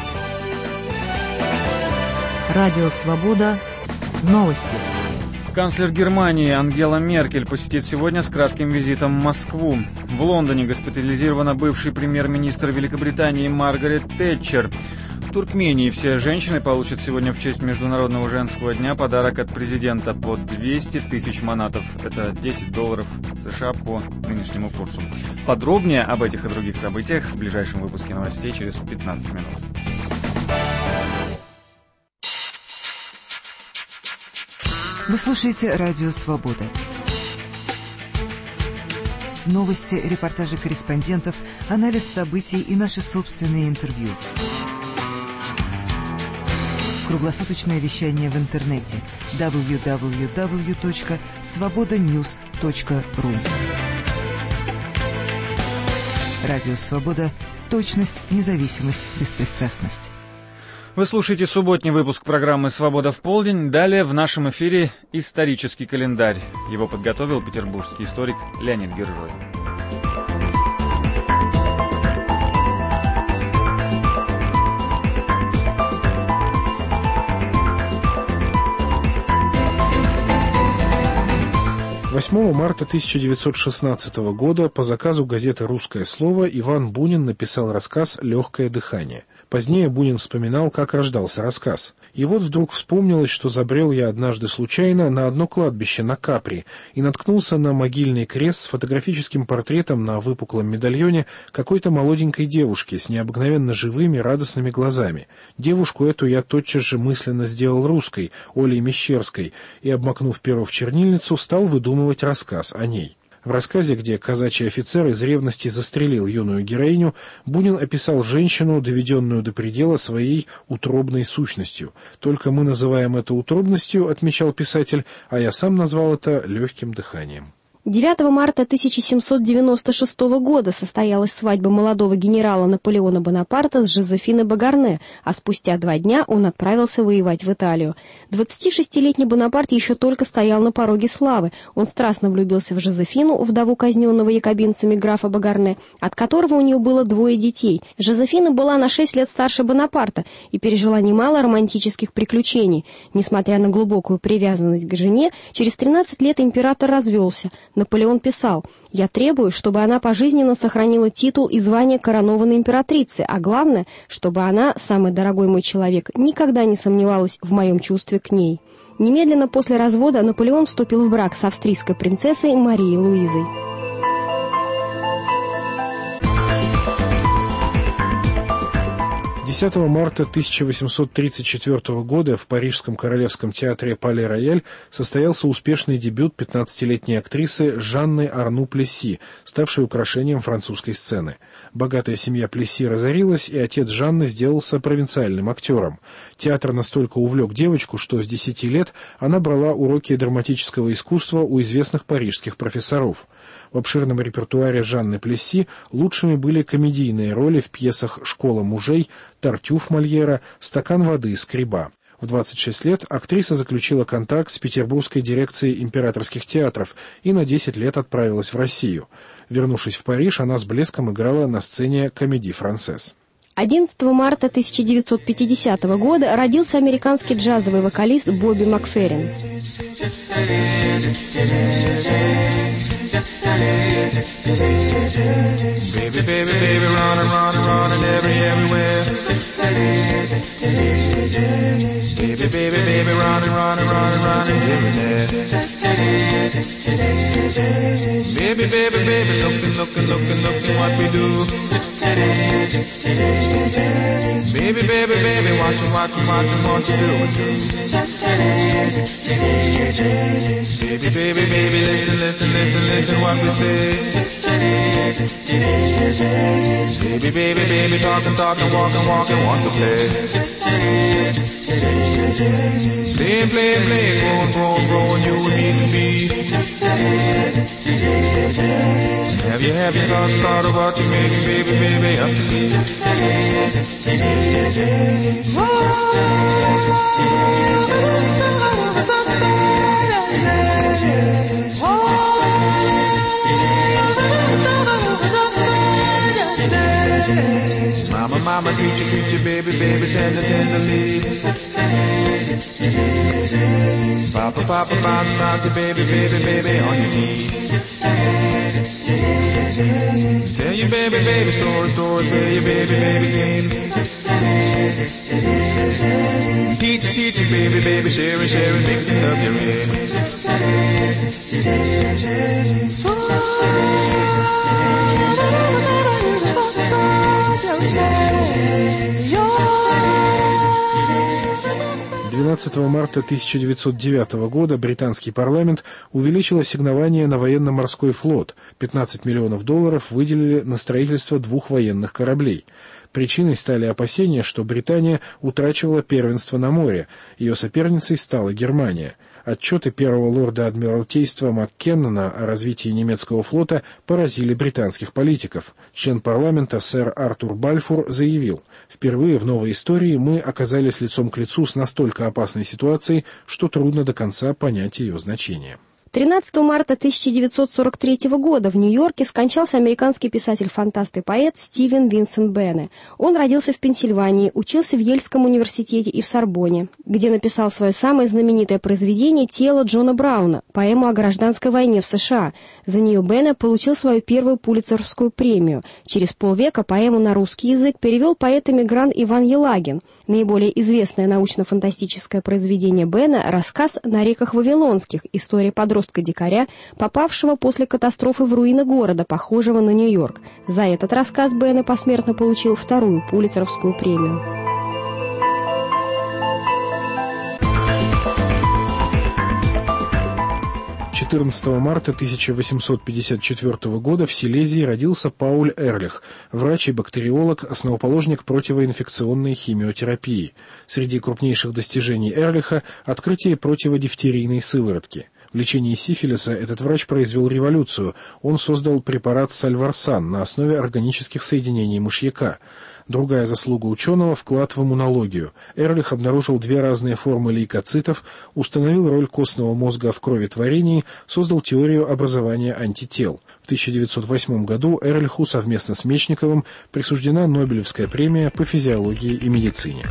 Радио Свобода. Новости. Канцлер Германии Ангела Меркель посетит сегодня с кратким визитом Москву. В Лондоне госпитализирована бывший премьер-министр Великобритании Маргарет Тэтчер. В Туркмении все женщины получат сегодня в честь Международного женского дня подарок от президента по двести тысяч манатов. Это десять долларов США по нынешнему курсу. Подробнее об этих и других событиях в ближайшем выпуске новостей через пятнадцать минут. Вы слушаете «Радио Свобода». Новости, репортажи корреспондентов, анализ событий и наши собственные интервью. Круглосуточное вещание в интернете дабл ю дабл ю дабл ю точка свобода ньюс точка ру. Радио «Свобода». Точность, независимость, беспристрастность. Вы слушаете субботний выпуск программы «Свобода в полдень». Далее в нашем эфире исторический календарь. Его подготовил петербургский историк Леонид Гержой. восьмого марта тысяча девятьсот шестнадцатого года по заказу газеты «Русское слово» Иван Бунин написал рассказ «Легкое дыхание». Позднее Бунин вспоминал, как рождался рассказ. И вот вдруг вспомнилось, что забрел я однажды случайно на одно кладбище на Капри и наткнулся на могильный крест с фотографическим портретом на выпуклом медальоне какой-то молоденькой девушки с необыкновенно живыми, радостными глазами. Девушку эту я тотчас же мысленно сделал русской, Олей Мещерской, и, обмакнув перо в чернильницу, стал выдумывать рассказ о ней. В рассказе, где казачий офицер из ревности застрелил юную героиню, Бунин описал женщину, доведенную до предела своей утробной сущностью. Только мы называем это утробностью, отмечал писатель, а я сам назвал это легким дыханием. девятого марта тысяча семьсот девяносто шестого года состоялась свадьба молодого генерала Наполеона Бонапарта с Жозефиной Багарне, а спустя два дня он отправился воевать в Италию. двадцатишестилетний Бонапарт еще только стоял на пороге славы. Он страстно влюбился в Жозефину, вдову казненного якобинцами графа Багарне, от которого у нее было двое детей. Жозефина была на шесть лет старше Бонапарта и пережила немало романтических приключений. Несмотря на глубокую привязанность к жене, через тринадцать лет император развелся. Наполеон писал: «Я требую, чтобы она пожизненно сохранила титул и звание коронованной императрицы, а главное, чтобы она, самый дорогой мой человек, никогда не сомневалась в моем чувстве к ней». Немедленно после развода Наполеон вступил в брак с австрийской принцессой Марией Луизой. десятого марта тысяча восемьсот тридцать четвёртого года в Парижском королевском театре Пале-Рояль состоялся успешный дебют пятнадцатилетней актрисы Жанны Арну Плесси, ставшей украшением французской сцены. Богатая семья Плесси разорилась, и отец Жанны сделался провинциальным актером. Театр настолько увлек девочку, что с десяти лет она брала уроки драматического искусства у известных парижских профессоров. В обширном репертуаре Жанны Плесси лучшими были комедийные роли в пьесах «Школа мужей», «Тартюф» Мольера, «Стакан воды» Скриба. В двадцать шесть лет актриса заключила контракт с петербургской дирекцией императорских театров и на десять лет отправилась в Россию. Вернувшись в Париж, она с блеском играла на сцене «Комедий Франсез». одиннадцатого марта тысяча девятьсот пятидесятого года родился американский джазовый вокалист Бобби Макферрин. Baby, baby, baby, running, running, running every, everywhere. Baby, baby, baby, running, running, running, running everywhere. Baby, baby, baby, looking, looking, looking, looking what we do. Baby, baby, baby, watching, watching, watching what you do it too. Baby, baby, baby, listen, listen, listen, listen what we say. Baby, baby, baby, talking, talking, walking, walking, want to play. Playing, playing, playing, growing, growing, growing, you and me can be. Have you, have you thought, thought about you making, baby, baby, up to me? Mama, mama, treat you, treat you, baby, baby, tender, tenderly. Papa, papa, bounce, bounce you, baby, baby, baby, on your knees. Tell you, baby, baby, stories, stories, play your baby, baby games. Teach you, teach you, baby, baby, share and share and make you love your rain. двенадцатого марта тысяча девятьсот девятого года британский парламент увеличил ассигнование на военно-морской флот. пятнадцать миллионов долларов выделили на строительство двух военных кораблей. Причиной стали опасения, что Британия утрачивала первенство на море. Ее соперницей стала Германия. Отчеты первого лорда Адмиралтейства Маккеннона о развитии немецкого флота поразили британских политиков. Член парламента сэр Артур Бальфур заявил: «Впервые в новой истории мы оказались лицом к лицу с настолько опасной ситуацией, что трудно до конца понять ее значение». тринадцатого марта тысяча девятьсот сорок третьего года в Нью-Йорке скончался американский писатель-фантаст и поэт Стивен Винсент Бенне. Он родился в Пенсильвании, учился в Йельском университете и в Сорбонне, где написал свое самое знаменитое произведение «Тело Джона Брауна», поэму о гражданской войне в США. За нее Бенне получил свою первую Пулитцеровскую премию. Через полвека поэму на русский язык перевел поэт-эмигрант Иван Елагин. Наиболее известное научно-фантастическое произведение Бенне — рассказ «На реках Вавилонских», история подростка-дикаря, попавшего после катастрофы в руины города, похожего на Нью-Йорк. За этот рассказ Бенне посмертно получил вторую Пулитцеровскую премию. четырнадцатого марта тысяча восемьсот пятьдесят четвёртого года в Силезии родился Пауль Эрлих, врач и бактериолог, основоположник противоинфекционной химиотерапии. Среди крупнейших достижений Эрлиха – открытие противодифтерийной сыворотки. В лечении сифилиса этот врач произвел революцию. Он создал препарат сальварсан на основе органических соединений мышьяка. Другая заслуга ученого – вклад в иммунологию. Эрлих обнаружил две разные формы лейкоцитов, установил роль костного мозга в кроветворении, создал теорию образования антител. В тысяча девятьсот восьмом году Эрлиху совместно с Мечниковым присуждена Нобелевская премия по физиологии и медицине.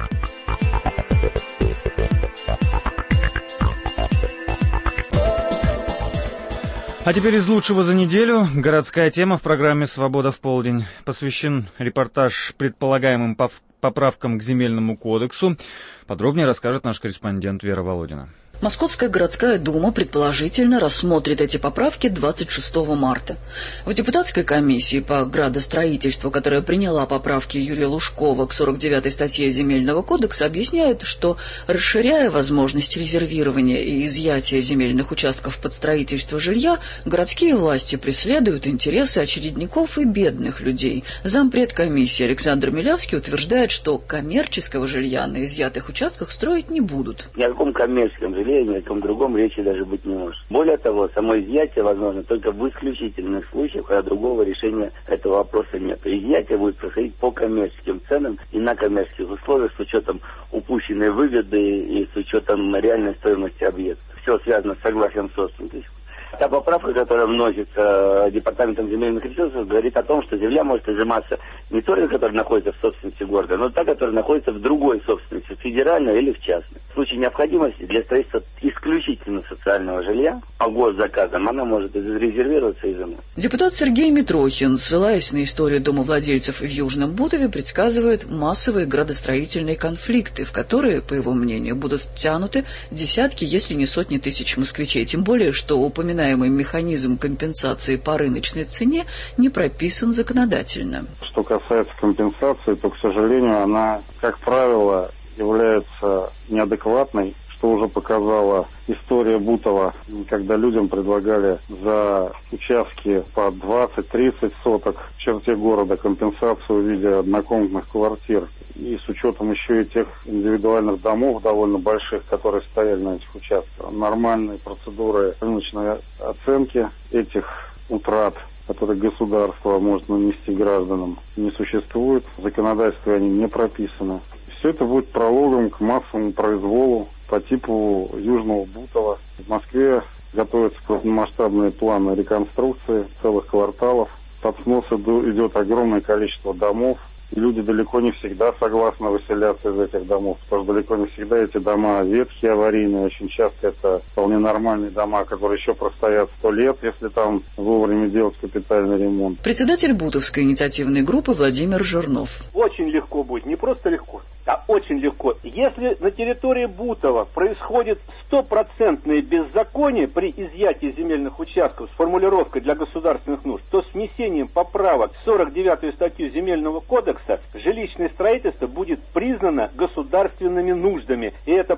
А теперь из лучшего за неделю. Городская тема в программе «Свобода в полдень». Посвящен репортаж предполагаемым поправкам к Земельному кодексу. Подробнее расскажет наш корреспондент Вера Володина. Московская городская дума предположительно рассмотрит эти поправки двадцать шестого марта. В депутатской комиссии по градостроительству, которая приняла поправки Юрия Лужкова к сорок девятой статье Земельного кодекса, объясняют, что, расширяя возможности резервирования и изъятия земельных участков под строительство жилья, городские власти преследуют интересы очередников и бедных людей. Зампред комиссии Александр Милявский утверждает, что коммерческого жилья на изъятых участках строить не будут. Ни о каком коммерческом жилье, ни о каком другом речи даже быть не может. Более того, само изъятие возможно только в исключительных случаях, когда другого решения этого вопроса нет. Изъятие будет проходить по коммерческим ценам и на коммерческих условиях с учетом упущенной выгоды и с учетом реальной стоимости объекта. Все связано с согласием собственника. Та поправка, которая вносится Департаментом земельных ресурсов, говорит о том, что земля может изыматься не только, которая находится в собственности города, но и та, которая находится в другой собственности, федеральной или в частной. В случае необходимости для строительства исключительно социального жилья по госзаказам она может резервироваться и изыматься. Депутат Сергей Митрохин, ссылаясь на историю домовладельцев в Южном Бутове, предсказывает массовые градостроительные конфликты, в которые, по его мнению, будут втянуты десятки, если не сотни тысяч москвичей. Тем более, что упоминаемый механизм компенсации по рыночной цене не прописан законодательно. Что касается компенсации, то, к сожалению, она, как правило, является неадекватной, что уже показала история Бутова, когда людям предлагали за участки по двадцать-тридцать соток в черте города компенсацию в виде однокомнатных квартир. И с учетом еще и тех индивидуальных домов довольно больших, которые стояли на этих участках. Нормальные процедуры рыночной оценки этих утрат, которые государство может нанести гражданам, не существует. В законодательстве они не прописаны. Все это будет прологом к массовому произволу по типу Южного Бутова. В Москве готовятся крупномасштабные планы реконструкции целых кварталов. Под снос идет огромное количество домов. И люди далеко не всегда согласны выселяться из этих домов, потому что далеко не всегда эти дома ветхие, аварийные. Очень часто это вполне нормальные дома, которые еще простоят сто лет, если там вовремя делать капитальный ремонт. Председатель Бутовской инициативной группы Владимир Жирнов. Очень легко будет, не просто легко, а очень легко. Если на территории Бутова происходит стопроцентное беззаконие при изъятии земельных участков с формулировкой для государственных нужд, то с внесением поправок в сорок девятую статью Земельного кодекса жилищное строительство будет признано государственными нуждами. И эта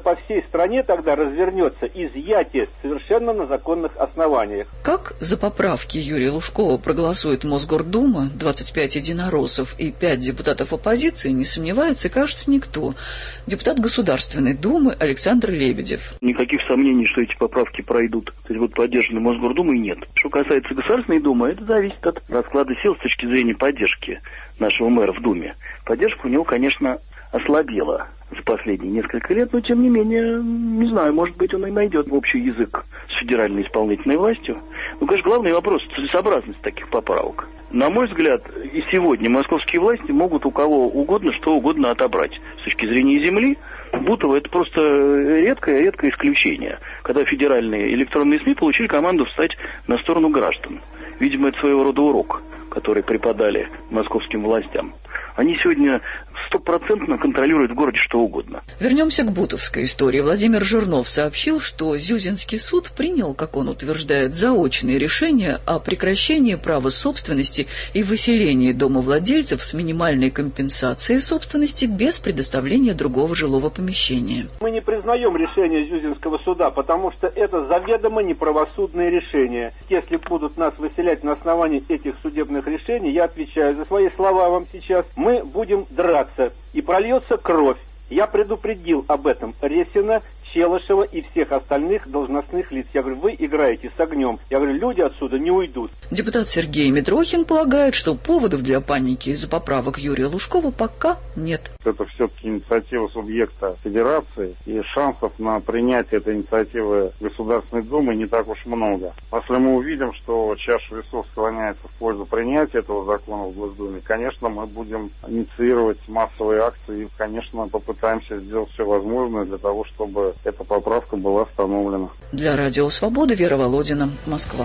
по всей стране тогда развернется изъятие совершенно на законных основаниях. Как за поправки Юрия Лужкова проголосует Мосгордума, двадцать пять единороссов и пять депутатов оппозиции, не сомневается, кажется, никто. Депутат Государственной Думы Александр Лебедев. Никаких сомнений, что эти поправки пройдут. То есть вот поддержаны Мосгордумой, нет. Что касается Государственной Думы, это зависит от расклада сил с точки зрения поддержки нашего мэра в Думе. Поддержка у него, конечно, ослабела за последние несколько лет, но тем не менее, не знаю, может быть, он и найдет общий язык с федеральной исполнительной властью. Ну, конечно, главный вопрос – целесообразность таких поправок. На мой взгляд, и сегодня московские власти могут у кого угодно что угодно отобрать. С точки зрения земли, Бутово – это просто редкое-редкое исключение, когда федеральные электронные СМИ получили команду встать на сторону граждан. Видимо, это своего рода урок, который преподали московским властям. Они сегодня стопроцентно контролируют в городе что угодно. Вернемся к бутовской истории. Владимир Жирнов сообщил, что Зюзинский суд принял, как он утверждает, заочное решение о прекращении права собственности и выселении домовладельцев с минимальной компенсацией собственности без предоставления другого жилого помещения. Мы не признаем решение Зюзинского суда, потому что это заведомо неправосудное решение. Если будут нас выселять на основании этих судебных решений, я отвечаю за свои слова вам сейчас, мы будем драться, и прольется кровь. Я предупредил об этом Ресина, Челышева и всех остальных должностных лиц. Я говорю, вы играете с огнем. Я говорю, люди отсюда не уйдут. Депутат Сергей Митрохин полагает, что поводов для паники из-за поправок Юрия Лужкова пока нет. Это все-таки инициатива субъекта федерации, и шансов на принятие этой инициативы Государственной Думы не так уж много. Если мы увидим, что чаша весов склоняется в пользу принятия этого закона в Госдуме, конечно, мы будем инициировать массовые акции и, конечно, попытаемся сделать все возможное для того, чтобы эта поправка была остановлена. Для Радио Свобода Вера Володина, Москва.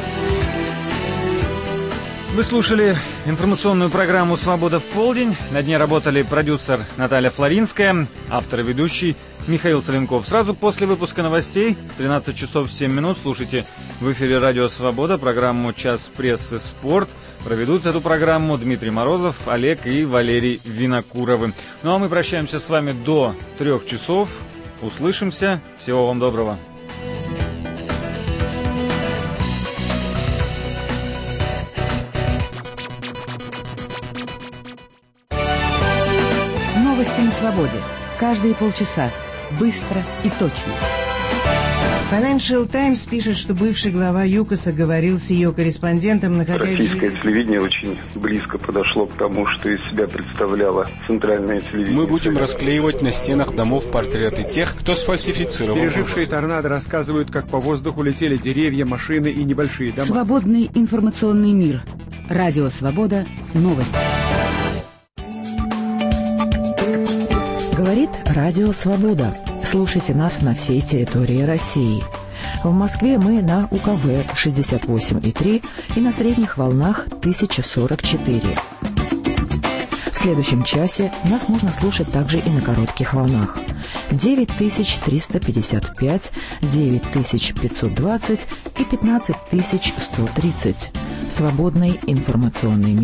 Вы слушали информационную программу «Свобода в полдень». На дне работали продюсер Наталья Флоринская, автор и ведущий Михаил Соленков. Сразу после выпуска новостей в тринадцать часов семь минут слушайте в эфире «Радио Свобода» программу «Час прессы. Спорт». Проведут эту программу Дмитрий Морозов, Олег и Валерий Винокуровы. Ну а мы прощаемся с вами до трех часов. Услышимся. Всего вам доброго. Новости на свободе. Каждые полчаса. Быстро и точно. Financial Times пишет, что бывший глава ЮКОСа говорил с ее корреспондентом, находясь... Российское телевидение очень близко подошло к тому, что из себя представляло центральное телевидение. Мы будем расклеивать на стенах домов портреты тех, кто сфальсифицировал. Пережившие торнадо рассказывают, как по воздуху летели деревья, машины и небольшие дома. Свободный информационный мир. Радио Свобода. Новости. Говорит Радио Свобода. Слушайте нас на всей территории России. В Москве мы на УКВ шестьдесят восемь и три и на средних волнах тысяча сорок четыре. В следующем часе нас можно слушать также и на коротких волнах. девять тысяч триста пятьдесят пять, девять тысяч пятьсот двадцать и пятнадцать тысяч сто тридцать. Свободный информационный мир.